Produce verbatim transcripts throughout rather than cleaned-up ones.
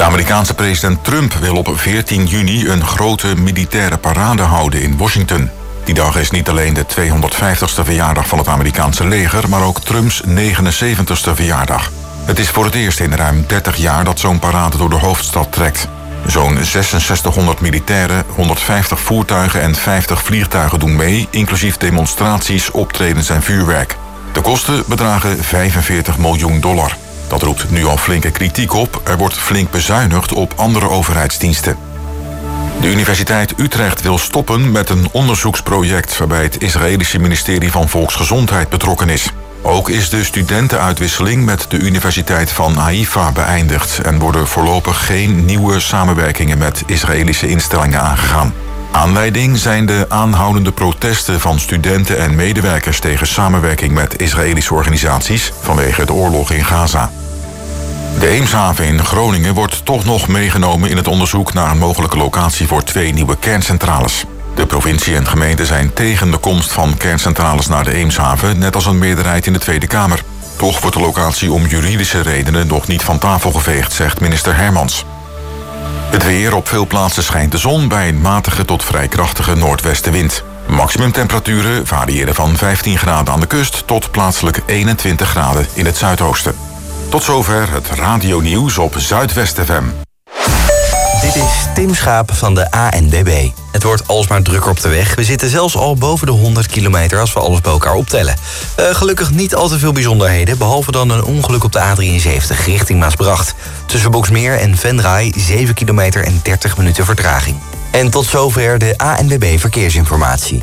Amerikaanse president Trump wil op veertien juni een grote militaire parade houden in Washington. Die dag is niet alleen de tweehonderdvijftigste verjaardag van het Amerikaanse leger, maar ook Trumps negenenzeventigste verjaardag. Het is voor het eerst in ruim dertig jaar dat zo'n parade door de hoofdstad trekt. Zo'n zesenzestighonderd militairen, honderdvijftig voertuigen en vijftig vliegtuigen doen mee, inclusief demonstraties, optredens en vuurwerk. De kosten bedragen vijfenveertig miljoen dollar. Dat roept nu al flinke kritiek op. Er wordt flink bezuinigd op andere overheidsdiensten. De Universiteit Utrecht wil stoppen met een onderzoeksproject waarbij het Israëlische ministerie van Volksgezondheid betrokken is. Ook is de studentenuitwisseling met de Universiteit van Haifa beëindigd en worden voorlopig geen nieuwe samenwerkingen met Israëlische instellingen aangegaan. Aanleiding zijn de aanhoudende protesten van studenten en medewerkers tegen samenwerking met Israëlische organisaties vanwege de oorlog in Gaza. De Eemshaven in Groningen wordt toch nog meegenomen in het onderzoek naar een mogelijke locatie voor twee nieuwe kerncentrales. De provincie en gemeente zijn tegen de komst van kerncentrales naar de Eemshaven, net als een meerderheid in de Tweede Kamer. Toch wordt de locatie om juridische redenen nog niet van tafel geveegd, zegt minister Hermans. Het weer: op veel plaatsen schijnt de zon bij een matige tot vrij krachtige noordwestenwind. Maximumtemperaturen variëren van vijftien graden aan de kust tot plaatselijk eenentwintig graden in het zuidoosten. Tot zover het radionieuws op Zuidwest F M. Dit is Tim Schaap van de A N W B. Het wordt alsmaar drukker op de weg. We zitten zelfs al boven de honderd kilometer als we alles bij elkaar optellen. Uh, gelukkig niet al te veel bijzonderheden, behalve dan een ongeluk op de A drieënzeventig richting Maasbracht. Tussen Boksmeer en Venray zeven kilometer en dertig minuten vertraging. En tot zover de A N W B Verkeersinformatie.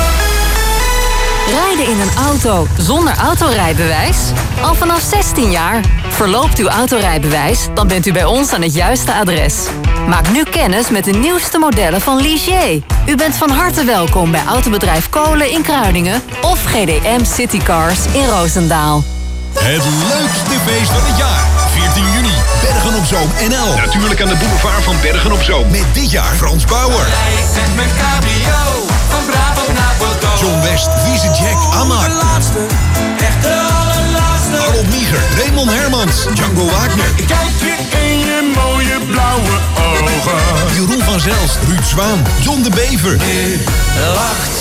Rijden in een auto zonder autorijbewijs? Al vanaf zestien jaar. Verloopt uw autorijbewijs, dan bent u bij ons aan het juiste adres. Maak nu kennis met de nieuwste modellen van Ligier. U bent van harte welkom bij Autobedrijf Kolen in Kruiningen of G D M City Cars in Roosendaal. Het leukste feest van het jaar. veertien juni, Bergen op Zoom N L. Natuurlijk aan de boulevard van Bergen op Zoom. Met dit jaar Frans Bauer. Met mijn cabrio, van Brabant naar Bordeaux. John West, Wiese Jack, Amar. De laatste, echt de allerlaatste. Harold Nieger, Raymond Hermans, Django Wagner. Ik kijk je in je mooie blauwe ogen. Jeroen van Zelst, Ruud Zwaan, John de Bever. Nu lacht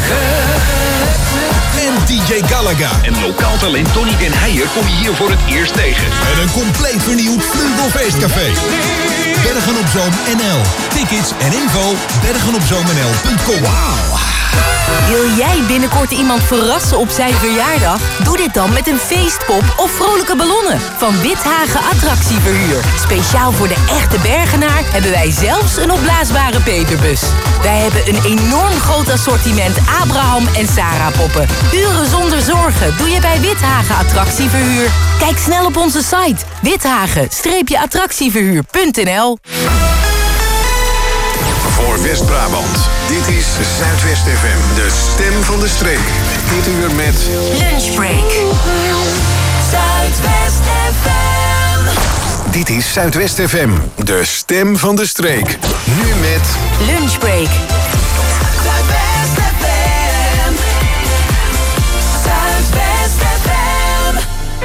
en D J Galaga. En lokaal talent Tony Den Heijer kom je hier voor het eerst tegen. En een compleet vernieuwd Vleugelfeestcafé. Bergen op Zoom N L. Tickets en info bergenopzoomnl punt com. Wauw. Wil jij binnenkort iemand verrassen op zijn verjaardag? Doe dit dan met een feestpop of vrolijke ballonnen van Withagen Attractieverhuur. Speciaal voor de echte Bergenaar hebben wij zelfs een opblaasbare peperbus. Wij hebben een enorm groot assortiment Abraham en Sarah poppen. Uren zonder zorgen doe je bij Withagen Attractieverhuur. Kijk snel op onze site withagen attractieverhuur punt n l. Voor West-Brabant, dit is Zuidwest F M, de stem van de streek. Dit uur met Lunchbreak. Zuidwest F M. Dit is Zuidwest F M, de stem van de streek. Nu met Lunchbreak. Zuidwest F M. Zuidwest F M.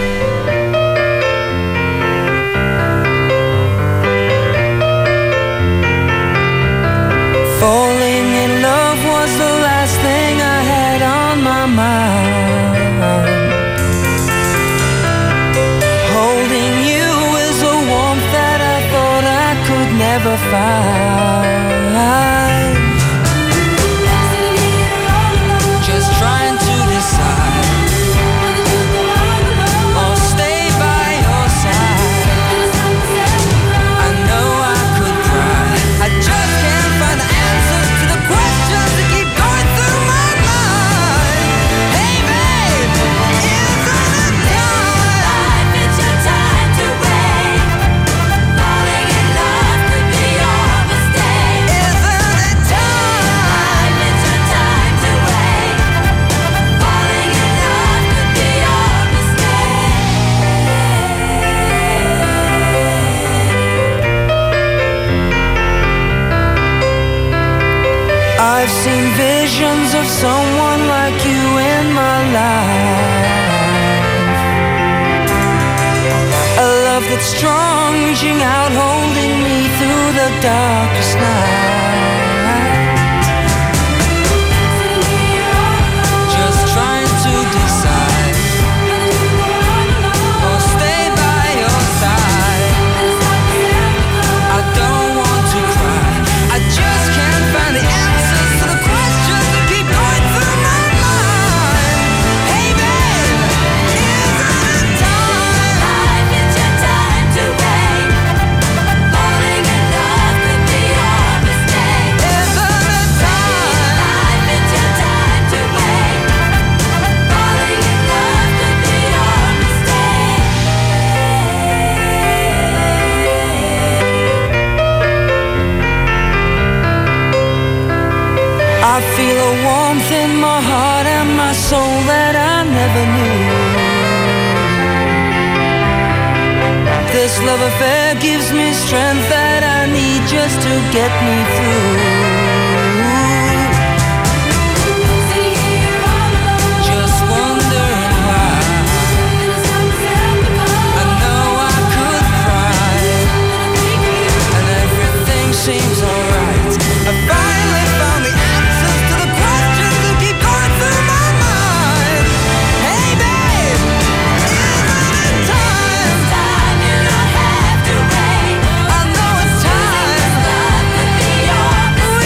Falling in love was the last thing I had on my mind. Holding you is a warmth that I thought I could never find. Just trying to decide. I'll stay by your side. I know I could cry. I just can't find the answers to the questions that keep going through my mind. Hey babe, isn't it time? It's your time to wait. Falling in love could be your mistake. Isn't it time? It's your time to wait. Falling in love could be your mistake. I've seen visions of someone like you in my life. A love that's strong, reaching out, holding the darkest night, just trying to decide, or stay by your side. I don't want to cry, I just can't find the answers to the questions that keep going through my mind. Hey babe, isn't it time? Life is your time to wait. Falling in love could be your mistake. Isn't it time? Life is your time to wait. Falling in love could be your mistake. I feel a warmth in my heart and my soul that I never knew. This love affair gives me strength that I need just to get me through. Just wondering why. I know I could cry, and everything seems alright. I finally found the answers to the questions that keep going through my mind. Hey babe, isn't it time? Time, you don't have to wait. I know it's time. Love could be your mistake.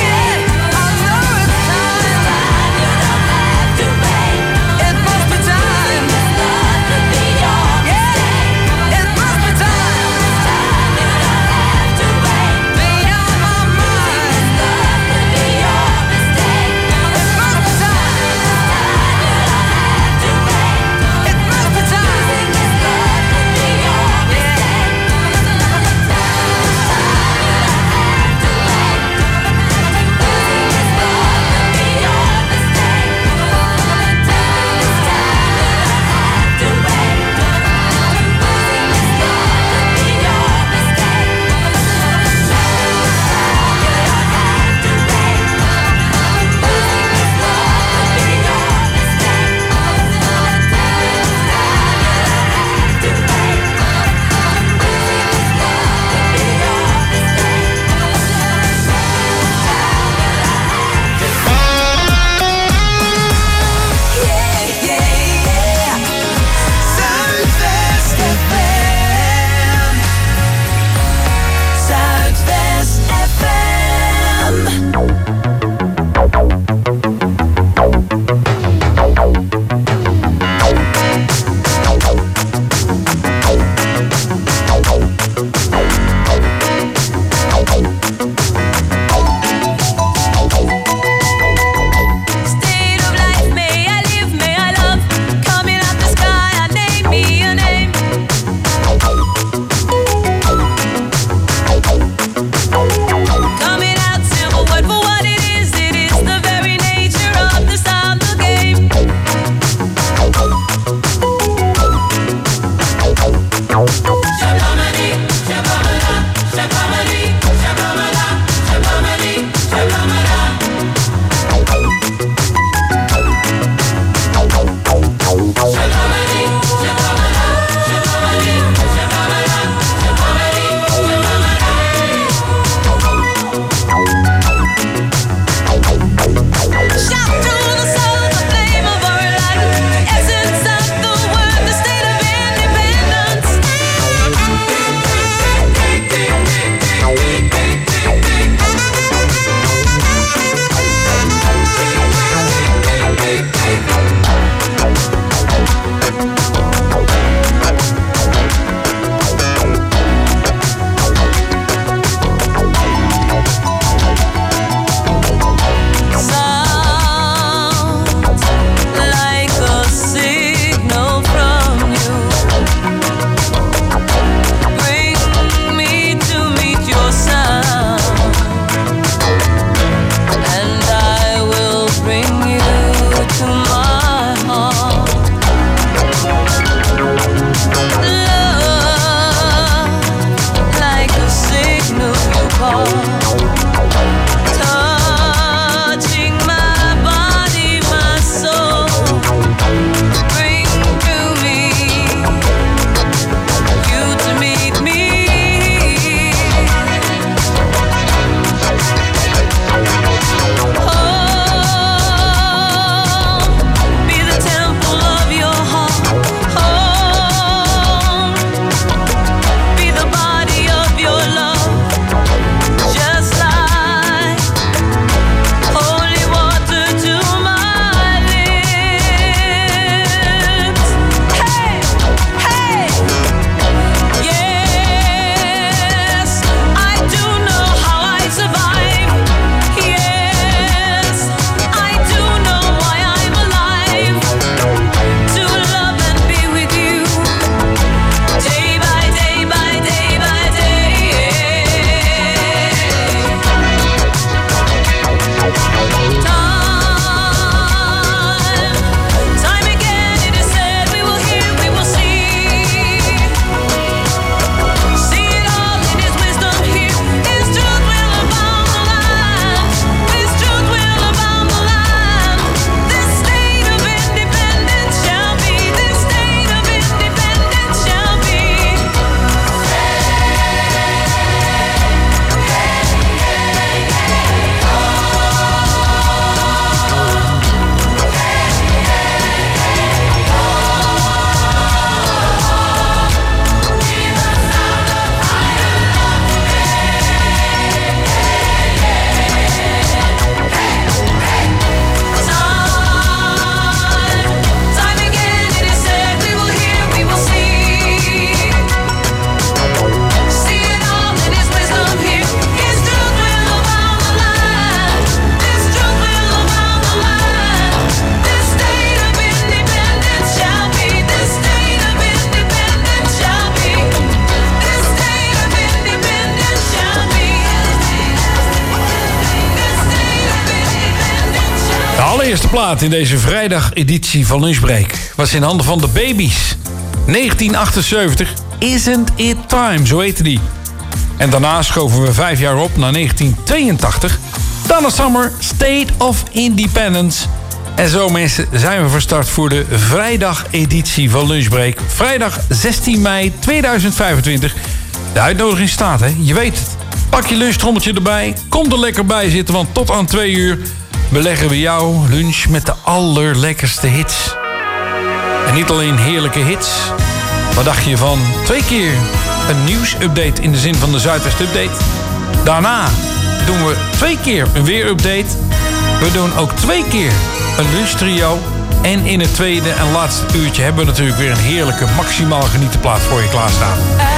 allereerste plaat in deze vrijdageditie van Lunchbreak was in handen van de Babies. negentien achtenzeventig, Isn't It Time, zo heette die. En daarna schoven we vijf jaar op naar negentien tweeëntachtig. Donna Summer, State of Independence. En zo mensen zijn we verstart voor de vrijdageditie van Lunchbreak. Vrijdag zestien mei tweeduizend vijfentwintig. De uitnodiging staat, hè? Je weet het. Pak je lunchtrommeltje erbij, kom er lekker bij zitten, want tot aan twee uur beleggen we jouw lunch met de allerlekkerste hits. En niet alleen heerlijke hits. Wat dacht je van twee keer een nieuwsupdate in de zin van de Zuidwest-update? Daarna doen we twee keer een weerupdate. We doen ook twee keer een lunchtrio. En in het tweede en laatste uurtje hebben we natuurlijk weer een heerlijke maximaal genietenplaat voor je klaarstaan.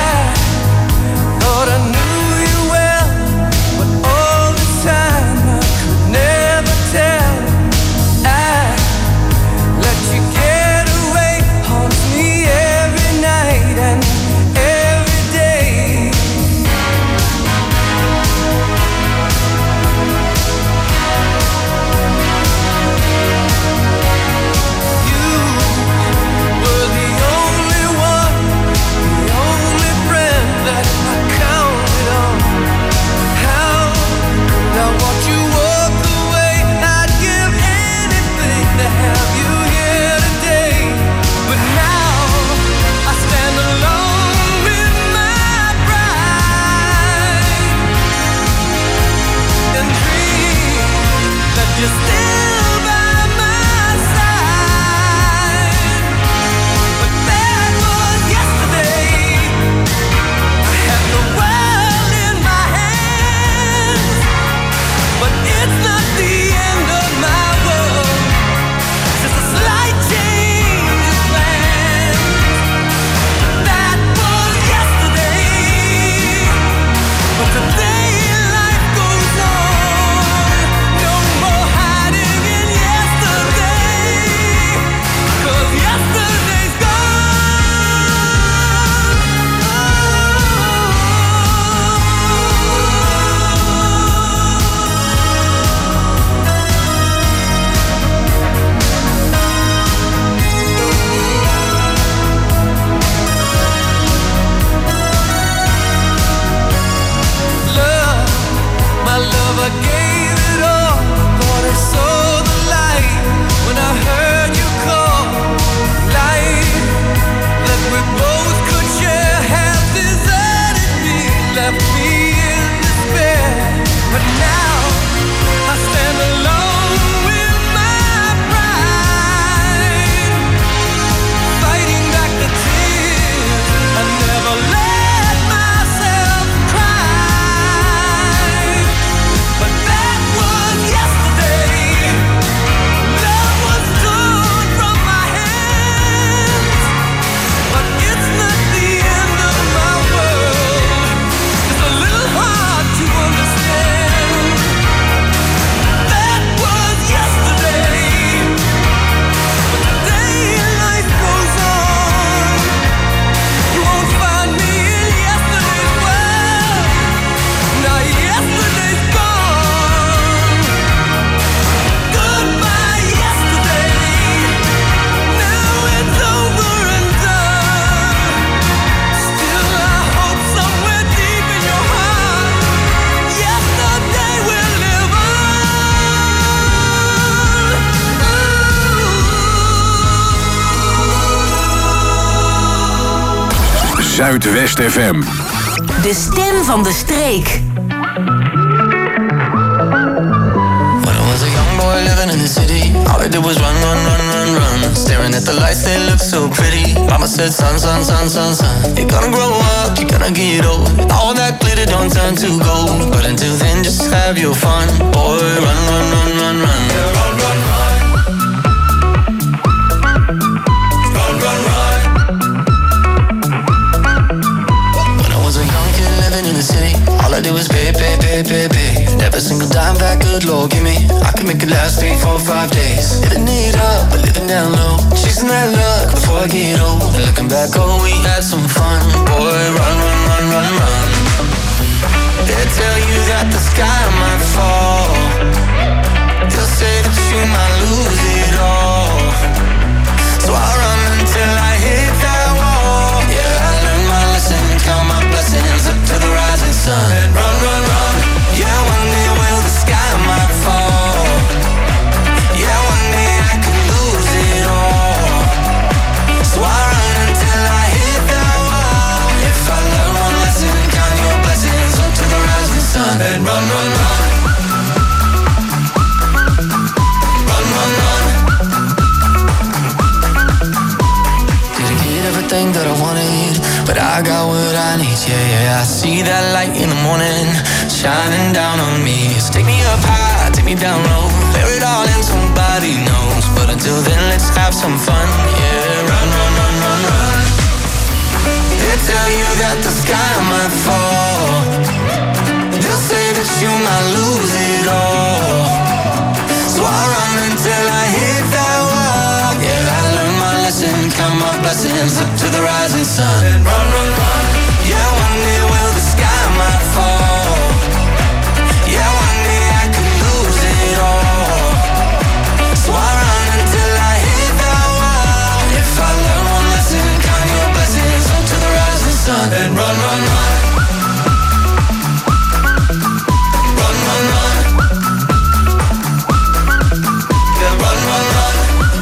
Zuidwest F M. De stem van de streek. When I was a young boy living in the city, all I did was run, run, run, run, run. Staring at the lights, they look so pretty. Mama said, son, son, son, son, son, you're gonna grow up, you're gonna get old. All that glitter don't turn to gold. But until then, just have your fun. Boy, run, run, run, run, run. Yeah, run, run, run. Run, run, run. In the city, all I do is pay, pay, pay, pay, pay. And every single dime that good Lord give me, I can make it last three, four, five days. Living it up, but living down low, chasing that luck before I get old. And looking back, oh, we had some fun. Boy, run, run, run, run, run. They tell you that the sky might fall. They'll say that you might lose. sun and run, run, run. Run, run, run. Didn't get everything that I wanted, but I got what I need, yeah, yeah. I see that light in the morning, shining down on me. It's take me up high, take me down low, bear it all and somebody knows. But until then, let's have some fun, yeah. Run, run, run, run, run. They tell you that the sky might fall, they'll say that you might lose it all. So I run until I hit that wall. Yeah, I learned my lesson, count my blessings up to the rising sun. And run, run, run. Yeah, one day will the sky might fall. Yeah, one day I could lose it all. So I run until I hit that wall. If I learn one lesson, count your blessings up to the rising sun. And run, run, run. Run, run, run. Yeah, run, run, run.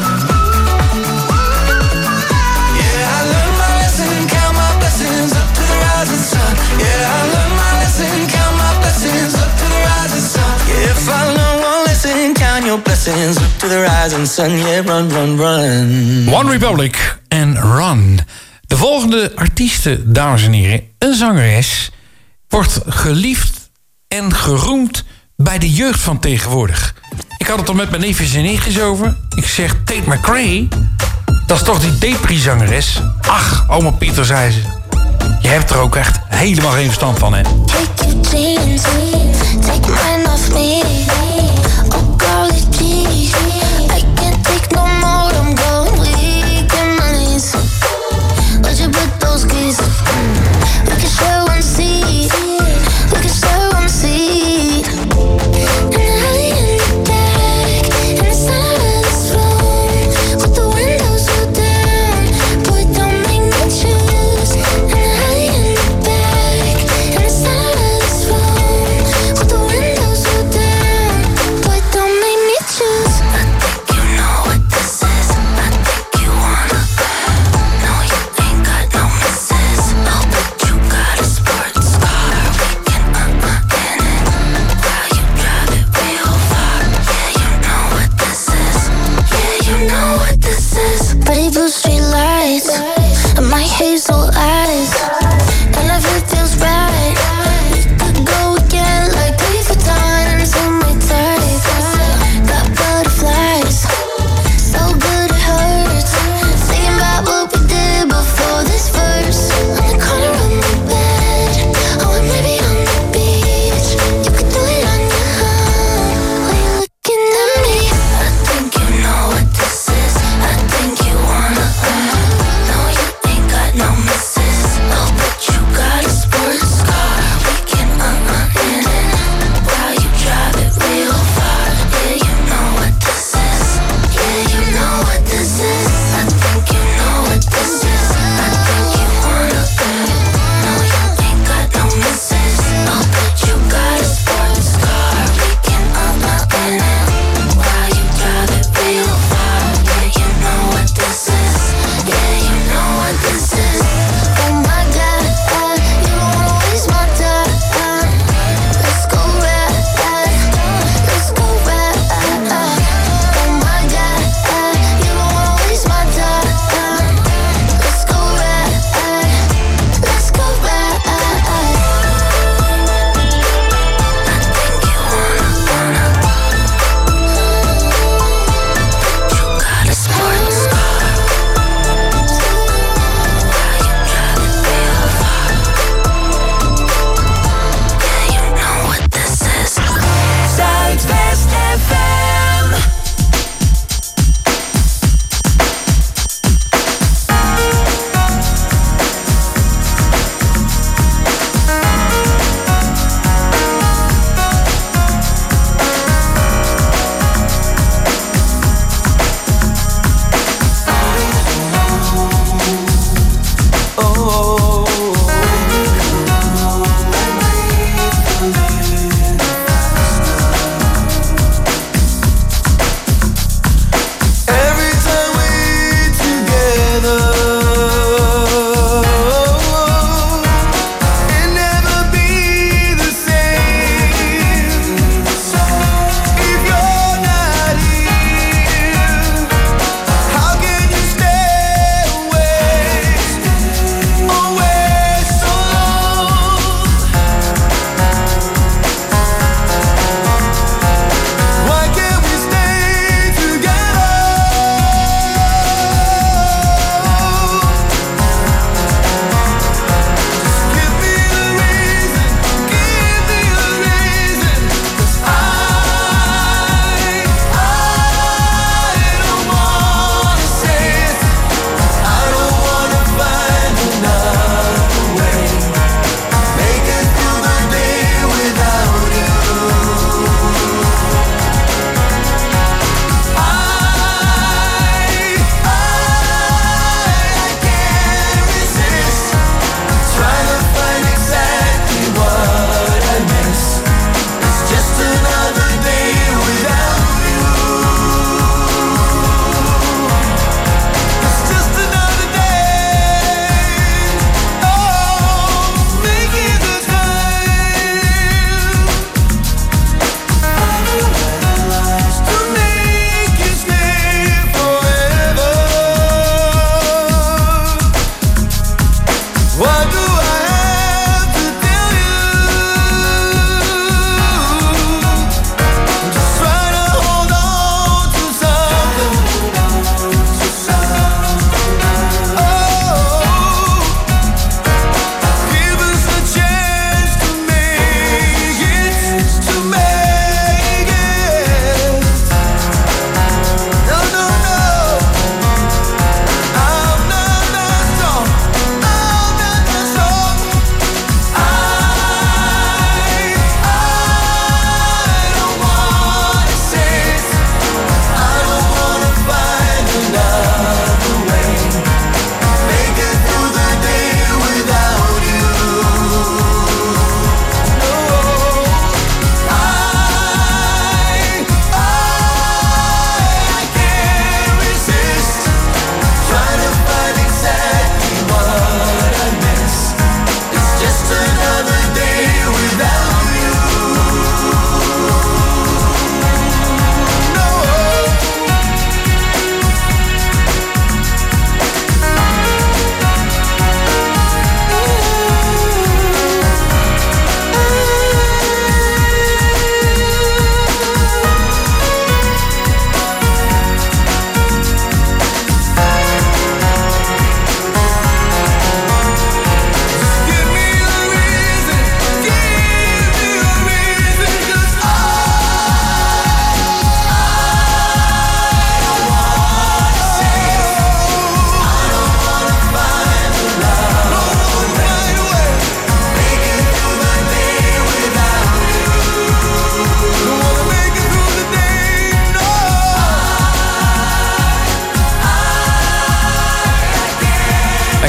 Yeah, I learned my lesson, count my blessings up to the rising sun. Yeah, I learned my lesson, count my blessings up to the rising sun. Yeah, if I learn one lesson, count your blessings up to the rising sun. Yeah, run, run, run. One Republic en Run. De volgende artieste, dames en heren, een zangeres, wordt geliefd en geroemd bij de jeugd van tegenwoordig. Ik had het al met mijn neefjes en nichtjes over. Ik zeg, Tate McRae, dat is toch die Depri-zangeres? Ach, oma Pieter, zei ze. Je hebt er ook echt helemaal geen verstand van, hè? Take your jeans, take mine off me. Oh golly gee, I can't take no more, I'm going weak in my knees. Where'd you put those keys? We can share one seat, we can share one seat. And early in the dark, in the center of this room, with the windows rolled down, boy don't make me choose. And early in the dark, in the center of this room, with the windows rolled down, boy don't make me choose.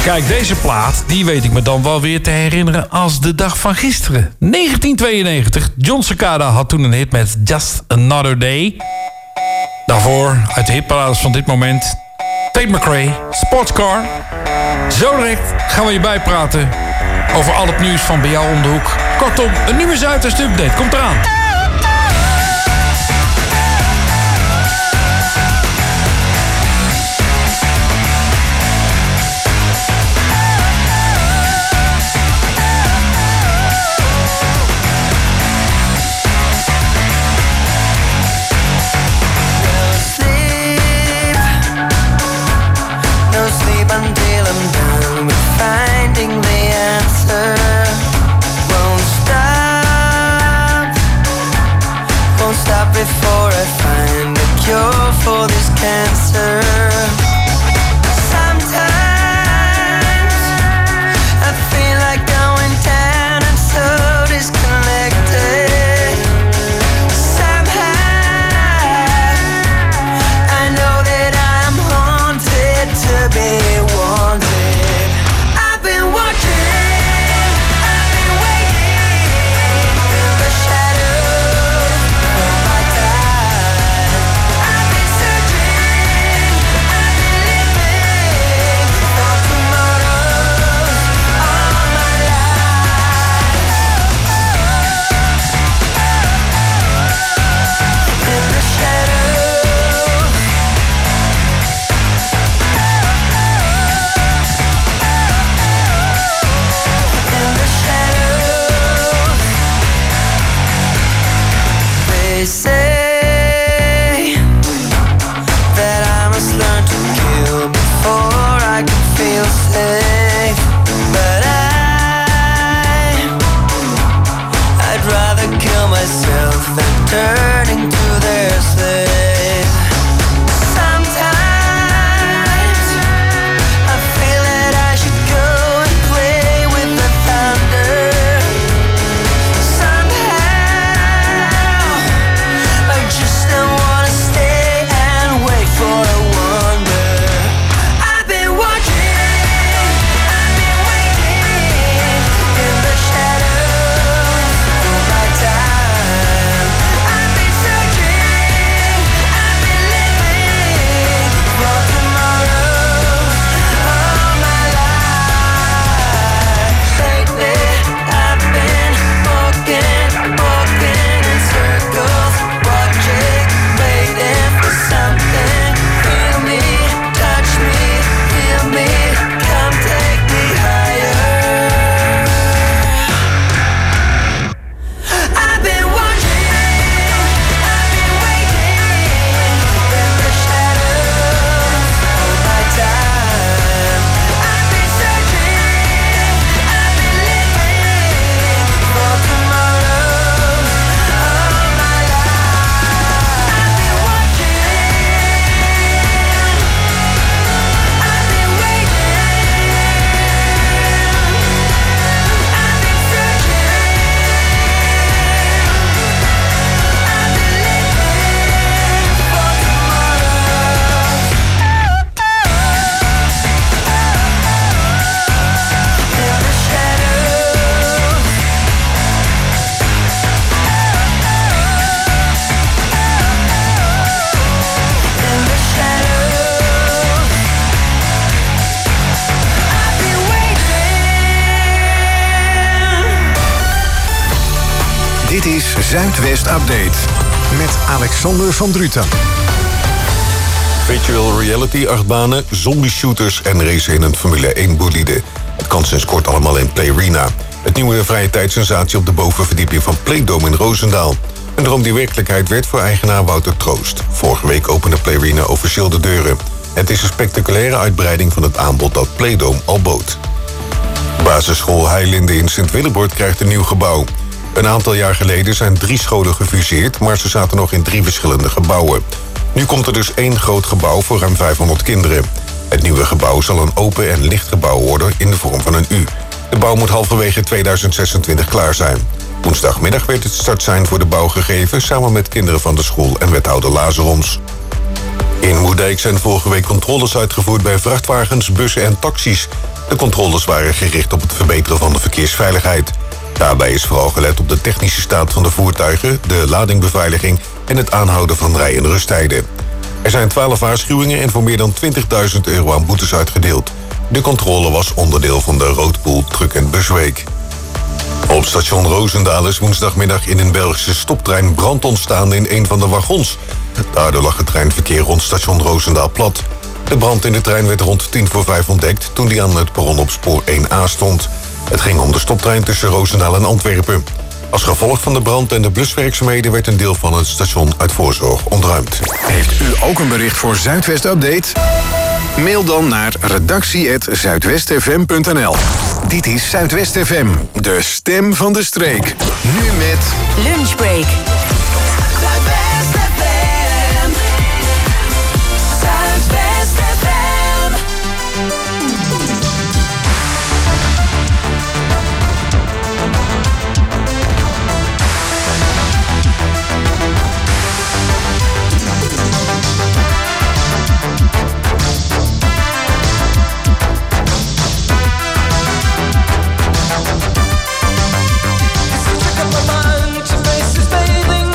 kijk, deze plaat, die weet ik me dan wel weer te herinneren als de dag van gisteren. negentien tweeënnegentig, John Cicada had toen een hit met Just Another Day. Daarvoor, uit de hitparades van dit moment, Tate McRae, Sportscar. Zo direct gaan we je bijpraten over al het nieuws van bij jou om de hoek. Kortom, een nieuwe Zuidwest update komt eraan. Until I'm done with finding the answer. Won't stop, won't stop before I find a cure for this cancer. Sometimes I feel like going down and so disconnected. Somehow I know that I'm haunted to be. Turning to their slave. Sometimes I feel that I should go and play with the thunder. Somehow I just don't wanna stay and wait for a wonder. I've been watching, I've been waiting in the shadows for my time. Dit is Zuidwest Update met Alexander van Druten. Virtual reality achtbanen, zombie shooters en racen in een Formule één bolide. Het kan sinds kort allemaal in Playarena. Het nieuwe vrije tijdsensatie op de bovenverdieping van Playdome in Roosendaal. Een droom die werkelijkheid werd voor eigenaar Wouter Troost. Vorige week opende Playarena officieel de deuren. Het is een spectaculaire uitbreiding van het aanbod dat Playdome al bood. Basisschool Heilinde in Sint-Willebord krijgt een nieuw gebouw. Een aantal jaar geleden zijn drie scholen gefuseerd, maar ze zaten nog in drie verschillende gebouwen. Nu komt er dus één groot gebouw voor ruim vijfhonderd kinderen. Het nieuwe gebouw zal een open en licht gebouw worden in de vorm van een U. De bouw moet halverwege tweeduizend zesentwintig klaar zijn. Woensdagmiddag werd het startsein voor de bouw gegeven, samen met kinderen van de school en wethouder Lazarons. In Moerdijk zijn vorige week controles uitgevoerd bij vrachtwagens, bussen en taxis. De controles waren gericht op het verbeteren van de verkeersveiligheid. Daarbij is vooral gelet op de technische staat van de voertuigen, de ladingbeveiliging en het aanhouden van rij- en rusttijden. Er zijn twaalf waarschuwingen en voor meer dan twintigduizend euro aan boetes uitgedeeld. De controle was onderdeel van de Roodpool Truck- en Busweek. Op station Roosendaal is woensdagmiddag in een Belgische stoptrein brand ontstaan in een van de wagons. Daardoor lag het treinverkeer rond station Roosendaal plat. De brand in de trein werd rond tien voor vijf ontdekt toen die aan het perron op spoor één A stond. Het ging om de stoptrein tussen Roosendaal en Antwerpen. Als gevolg van de brand en de bluswerkzaamheden werd een deel van het station uit voorzorg ontruimd. Heeft u ook een bericht voor Zuidwest Update? Mail dan naar redactie apenstaartje zuidwest f m punt n l. Dit is Zuidwest F M, de stem van de streek. Nu met Lunchbreak. Zuidwest F M. Zuidwest F M. Trick up my mind to faces bathing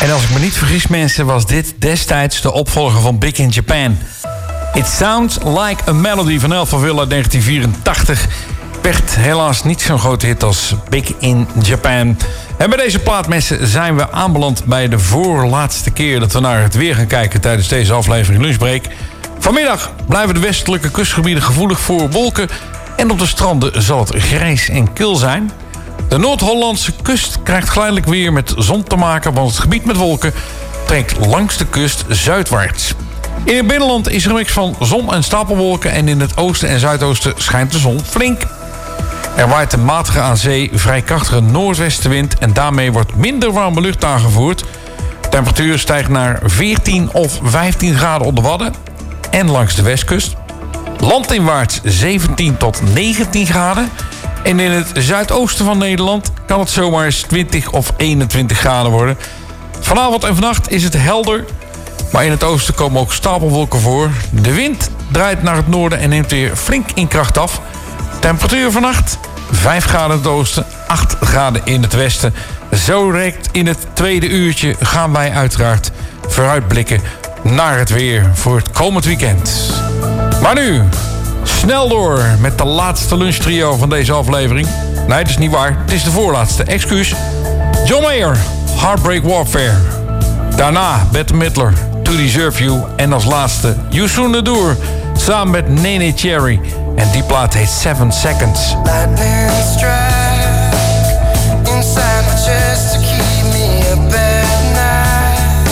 En als ik me niet vergis, mensen, was dit destijds de opvolger van Big in Japan. It Sounds Like a Melody van Alphaville uit negentien vierentachtig. Werd helaas niet zo'n grote hit als Big in Japan. En bij deze plaat, mensen, zijn we aanbeland bij de voorlaatste keer dat we naar het weer gaan kijken tijdens deze aflevering Lunchbreak. Vanmiddag blijven de westelijke kustgebieden gevoelig voor wolken en op de stranden zal het grijs en kil zijn. De Noord-Hollandse kust krijgt geleidelijk weer met zon te maken, want het gebied met wolken trekt langs de kust zuidwaarts. In het binnenland is er een mix van zon en stapelwolken en in het oosten en zuidoosten schijnt de zon flink. Er waait een matige aan zee vrij krachtige noordwestenwind en daarmee wordt minder warme lucht aangevoerd. De temperatuur stijgt naar veertien of vijftien graden op de Wadden en langs de westkust. Landinwaarts zeventien tot negentien graden. En in het zuidoosten van Nederland kan het zomaar eens twintig of eenentwintig graden worden. Vanavond en vannacht is het helder, maar in het oosten komen ook stapelwolken voor. De wind draait naar het noorden en neemt weer flink in kracht af. Temperatuur vannacht vijf graden in het oosten, acht graden in het westen. Zo direct in het tweede uurtje gaan wij uiteraard vooruitblikken naar het weer voor het komend weekend. Maar nu, snel door met de laatste lunchtrio van deze aflevering. Nee, het is niet waar. Het is de voorlaatste. Excuus. John Mayer, Heartbreak Warfare. Daarna Bette Midler, To Deserve You. En als laatste Youssou N'Dour samen met Nene Cherry. En die plaat heet Seven Seconds. Lightning strike inside my chest to keep me up at night.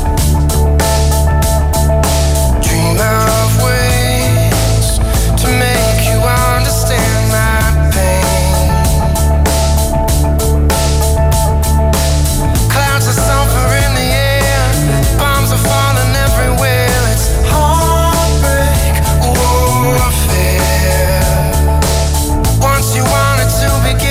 Dream of ways to make you understand my pain. Clouds of sulfur in the air, bombs are falling everywhere. It's heartbreak warfare. Once you wanted to begin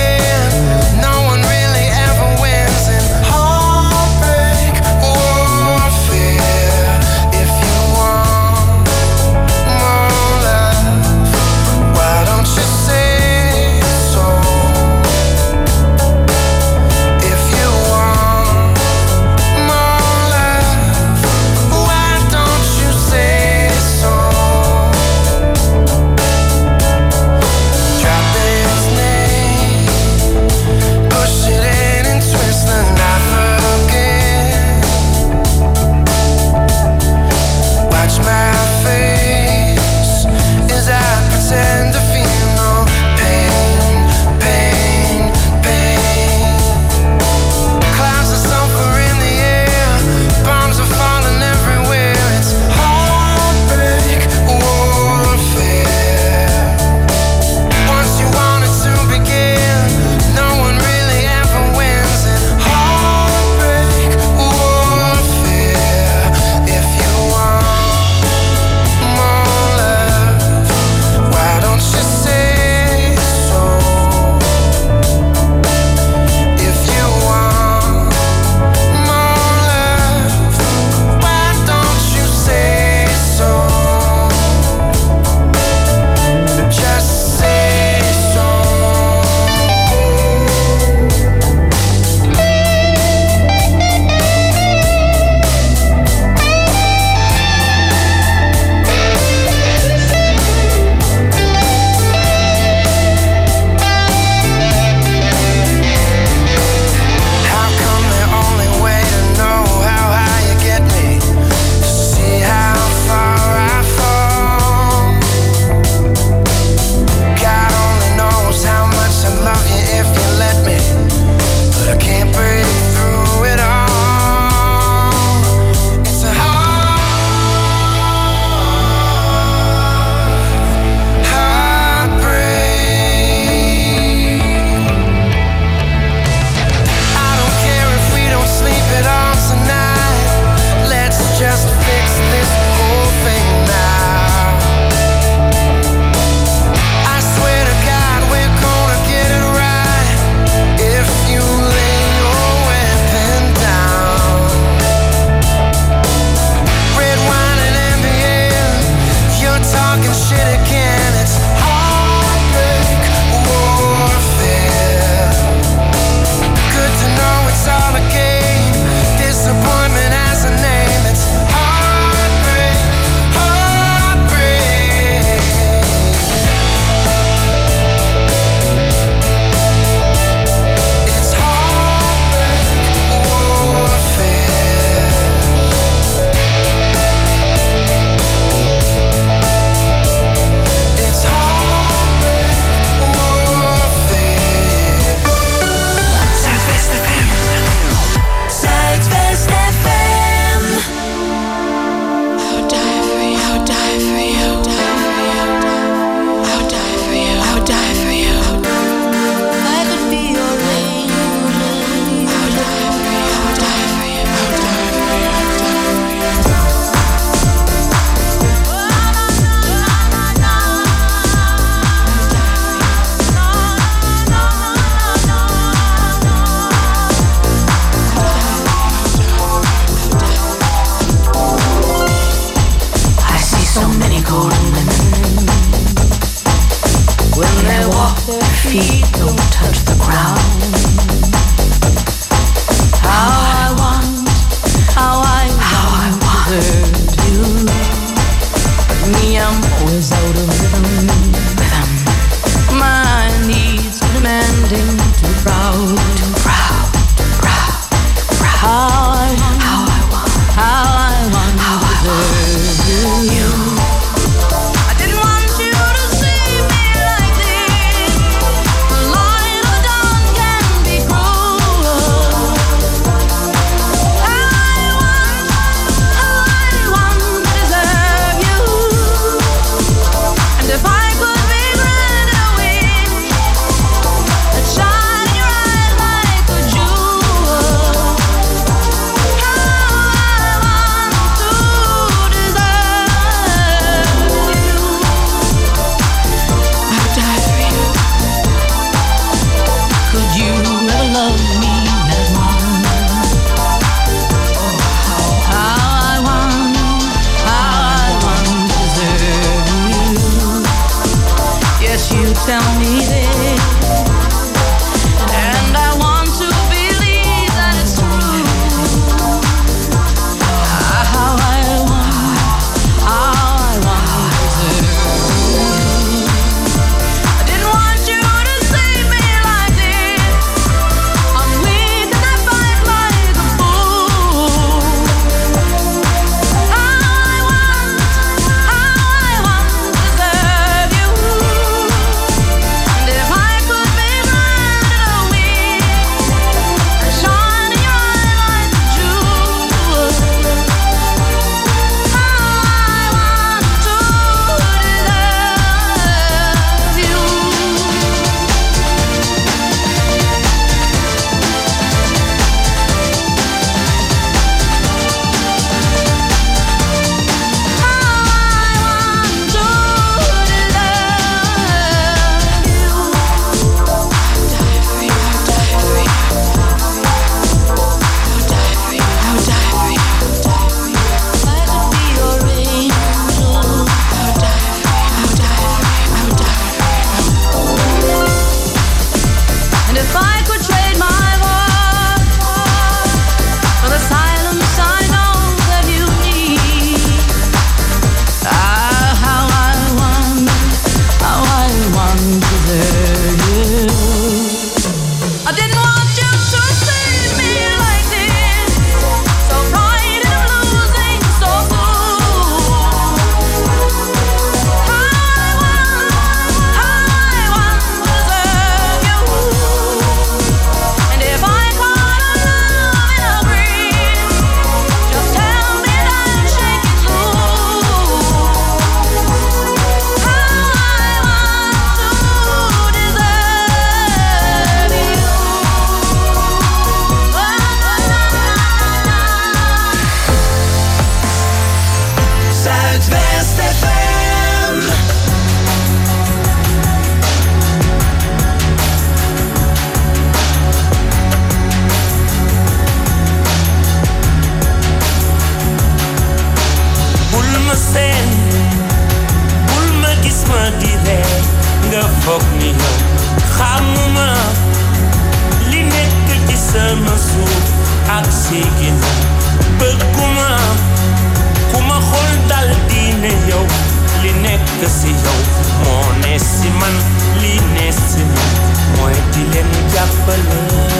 tigi na bëgguma ku ma xool dal di ne yow li nekk si yow moo ne si man li ne si man mooy di leen jàppale.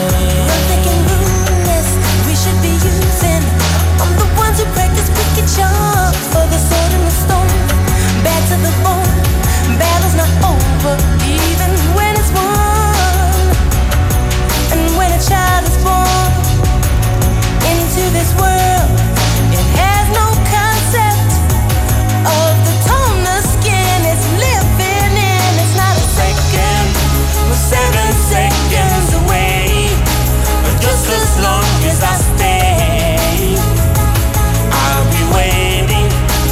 We should be using. I'm the ones who practice wicked charms for the sword and the stone. Bad to the bone. Battle's not over, even when it's won. And when a child is born into this world, it has no concept of the tone the skin it's living in. It's not a second, we're seven seconds away. But just as long as I stay, I'll be waiting.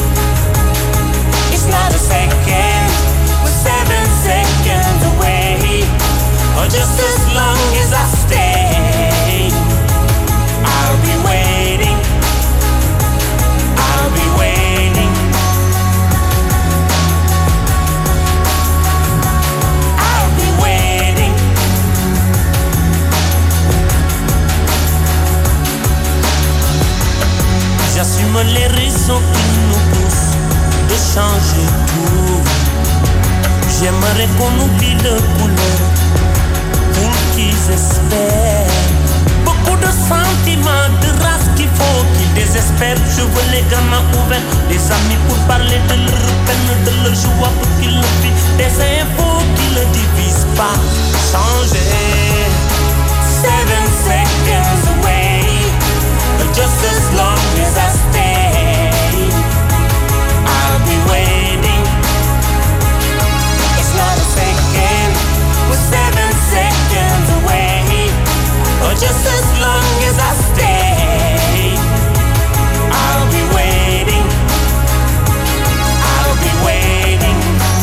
It's not a second, we're seven seconds away. Or just as long as I stay, I'll be waiting. I'll be waiting. I'll be waiting. J'assume les raisons qui nous poussent de changer tout. J'aimerais qu'on oublie le couleur pour qu'ils espèrent. Beaucoup de sentiments, de race qu'il faut qu'ils désespèrent. Je veux les gamins ouverts, des amis pour parler de leur peine, de leur joie pour qu'ils le vivent. Des infos qui ne divisent pas. Changer. Seven seconds away. But just as long as I stay, I'll be waiting. It's not a second, we're seven seconds away. Or just as long as I stay, I'll be waiting. I'll be waiting.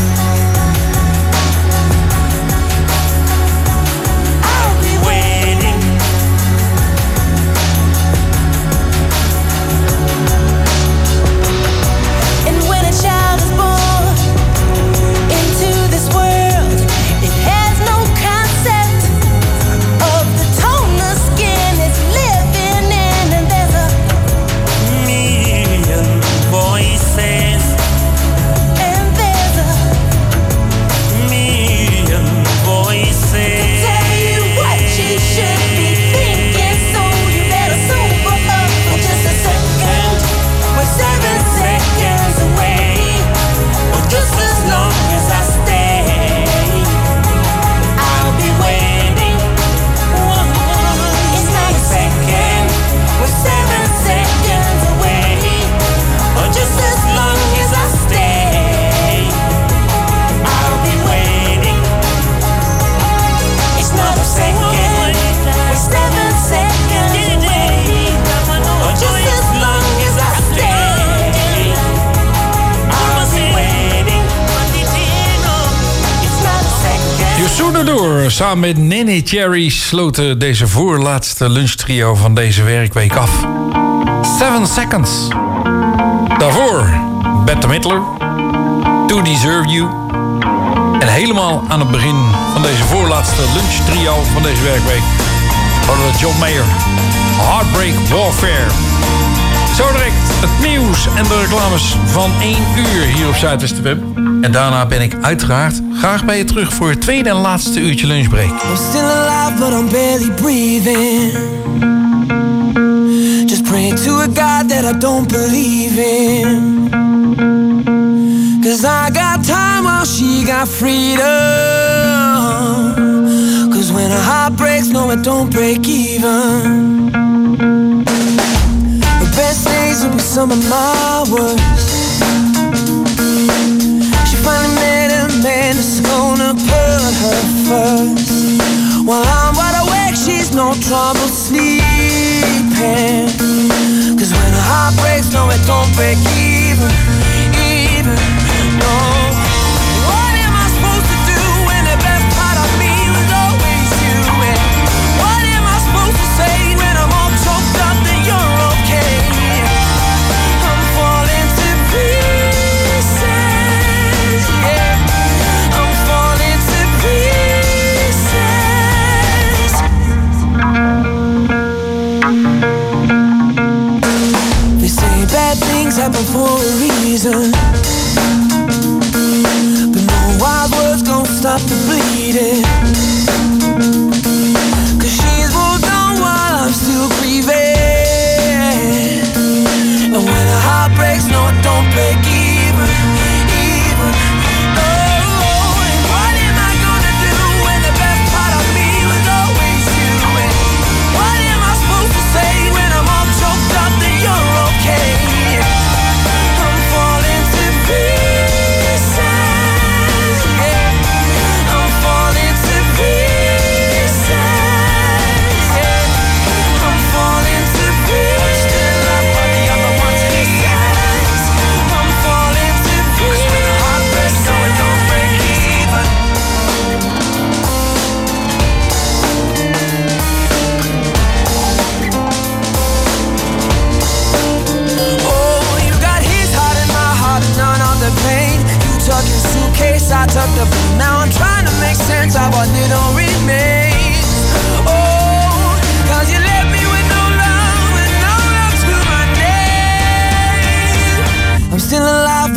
I'll be waiting. And when a child is born into this world, it has no concept of the tone the skin is living in. And there's a million voices, and there's a million voices to tell you what you should be thinking. So you better sober up for just a second. We're seven seconds away. Or just as long as I stay, I'll be waiting. It's not a second, we're seven seconds away. Or just as long as I stay, I'll be waiting. It's not a second, we're seven seconds away. Or just as long as I stay, I'll be waiting. It's not a second. Youssou N'Dour samen met Nene Cherry sloten deze voorlaatste lunchtrio van deze werkweek af. Seven Seconds. Daarvoor Bette Midler, To Deserve You. En helemaal aan het begin van deze voorlaatste lunchtrio van deze werkweek hadden we John Mayer, Heartbreak Warfare. Zo direct het nieuws en de reclames van één uur hier op Zuidwest F M. En daarna ben ik uiteraard graag bij je terug voor het tweede en laatste uurtje lunchbreak. I'm still alive, but I'm barely breathing. Just praying to a God that I don't believe in. Cause I got time while she got freedom. Cause when a heart breaks, no, it don't break even. The best days will be some of my worst. She finally met a man that's gonna put her first. While I'm wide awake, she's no trouble sleeping. Cause when a heart breaks, no, it don't break even, even, no. What am I supposed to do when the best part of me was always you? And what am I supposed to say when I'm all choked up that you're okay? I'm falling to pieces, yeah. I'm falling to pieces.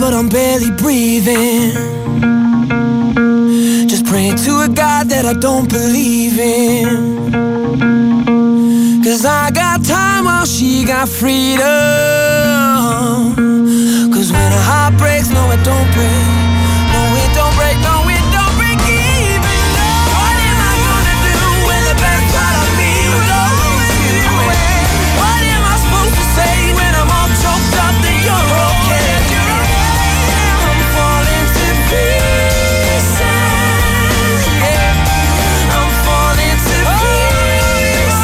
but I'm barely breathing. Just praying to a God that I don't believe in. Cause I got time while she got freedom. Cause when a heart breaks, no it don't break. No it don't break, no it don't break even. What am I gonna do when the best part of me was always you? What am I supposed to say when I'm all choked up that you're okay? I'm falling to pieces. Yeah. I'm falling to pieces.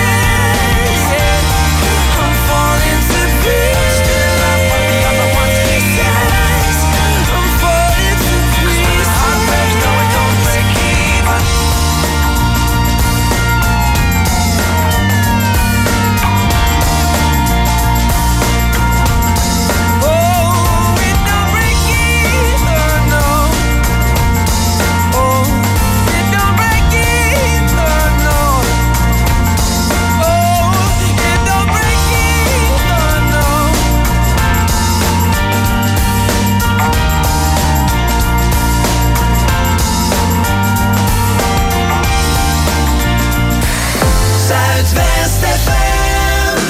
Yeah. I'm falling to pieces. What the other one says. I'm falling to pieces. Heart breaks, no it don't break even. Zuidwest F M.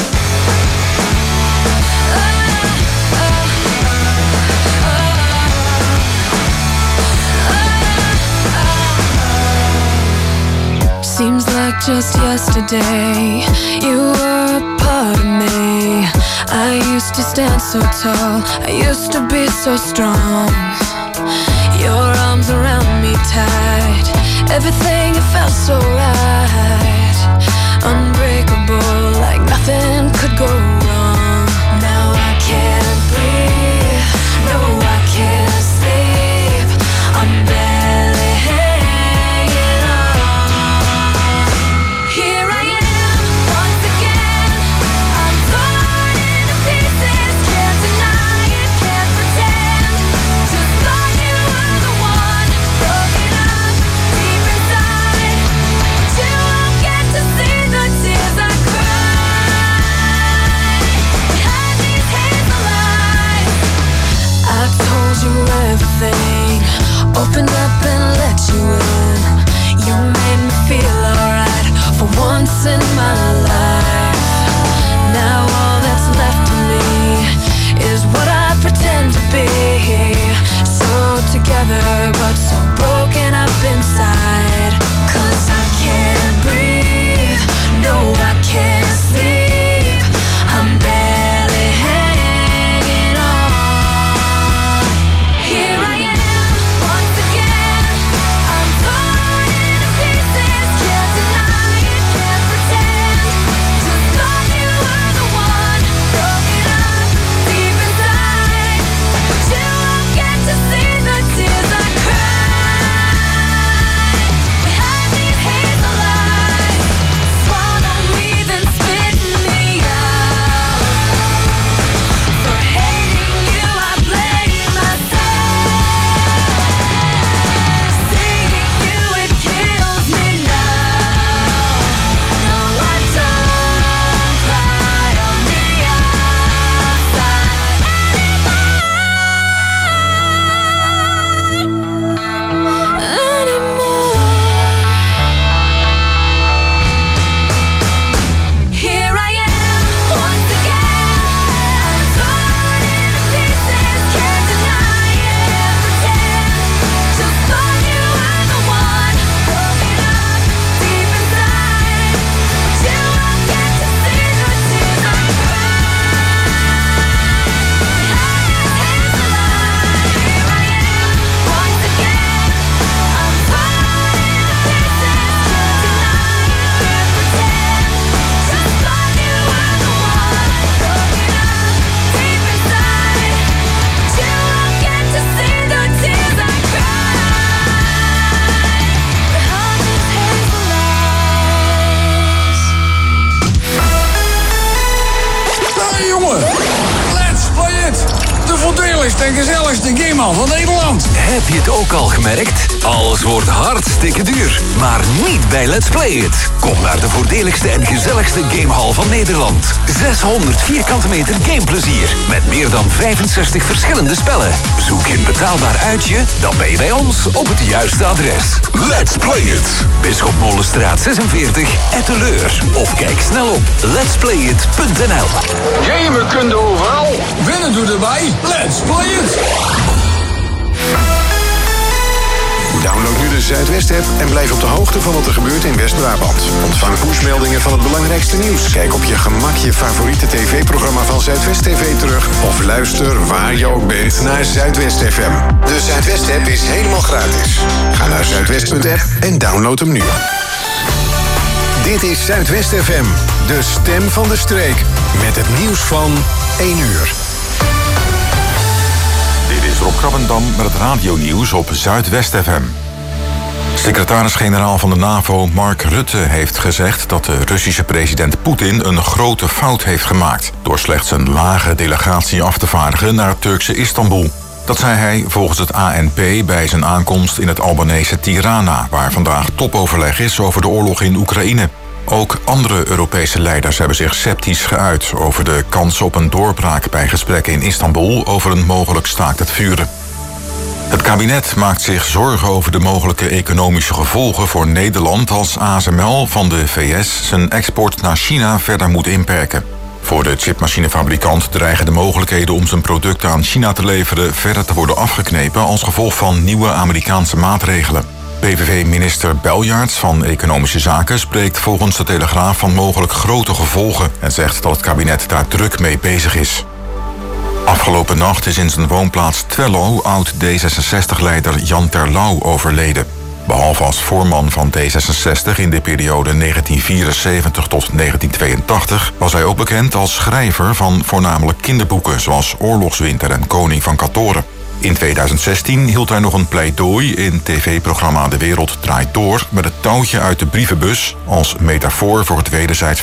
Seems like just yesterday you were a part of me. I used to stand so tall, I used to be so strong. Your arms around me tight, everything it felt so right. Unbreakable, like nothing could go wrong. Now I can't breathe, no I can't sleep. I'm barely hanging on. Here I am, once again. I'm torn into pieces. Can't deny it, can't pretend. Just thought you were the one. Broken up deep inside. But you won't get to see the tears I cried behind these hazel eyes. I told you everything, opened up and let you in. You made me feel alright for once in my life. Now all that's left of me is what I pretend to be. So together but so broken up inside. Cause I can't breathe, no I can't sleep. I'm barely hanging on. Here I am, once again. I'm torn into pieces. Can't deny it, can't pretend. Just thought you were the one. Broken up deep inside. But you won't get to see the tears I cried. snelste en gezelligste gamehal van Nederland. Heb je het ook al gemerkt? Alles wordt hartstikke duur. Maar niet bij Let's Play It. Kom naar de voordeligste en gezelligste gamehal van Nederland. zeshonderd vierkante meter gameplezier. Met meer dan vijfenzestig verschillende spellen. Zoek je een betaalbaar uitje? Dan ben je bij ons op het juiste adres. Let's Play It. Bisschop Molenstraat zesenveertig, Etteleur. Of kijk snel op lets play it punt n l. Gamen kun je overal. Winnen doe erbij. Let's Play It. Download nu de Zuidwest-app en blijf op de hoogte van wat er gebeurt in West-Brabant. Ontvang pushmeldingen van het belangrijkste nieuws. Kijk op je gemak je favoriete tv-programma van Zuidwest T V terug. Of luister waar je ook bent naar Zuidwest F M. De Zuidwest-app is helemaal gratis. Ga naar zuidwest punt app en download hem nu. Dit is Zuidwest F M, de stem van de streek. Met het nieuws van één uur. Dit is Rob Krabbendam met het radionieuws op Zuidwest F M. Secretaris-generaal van de NAVO Mark Rutte heeft gezegd dat de Russische president Poetin een grote fout heeft gemaakt door slechts een lage delegatie af te vaardigen naar het Turkse Istanbul. Dat zei hij volgens het A N P bij zijn aankomst in het Albanese Tirana, waar vandaag topoverleg is over de oorlog in Oekraïne. Ook andere Europese leiders hebben zich sceptisch geuit over de kans op een doorbraak bij gesprekken in Istanbul over een mogelijk staakt het vuren. Het kabinet maakt zich zorgen over de mogelijke economische gevolgen voor Nederland als A S M L van de V S zijn export naar China verder moet inperken. Voor de chipmachinefabrikant dreigen de mogelijkheden om zijn producten aan China te leveren verder te worden afgeknepen als gevolg van nieuwe Amerikaanse maatregelen. P V V-minister Beljaerts van Economische Zaken spreekt volgens de Telegraaf van mogelijk grote gevolgen en zegt dat het kabinet daar druk mee bezig is. Afgelopen nacht is in zijn woonplaats Twello oud D zesenzestig-leider Jan Terlouw overleden. Behalve als voorman van D zesenzestig in de periode negentien vierenzeventig tot negentien tweeëntachtig... was hij ook bekend als schrijver van voornamelijk kinderboeken zoals Oorlogswinter en Koning van Katoren. In tweeduizend zestien hield hij nog een pleidooi in tv-programma De Wereld Draait Door met het touwtje uit de brievenbus als metafoor voor het wederzijds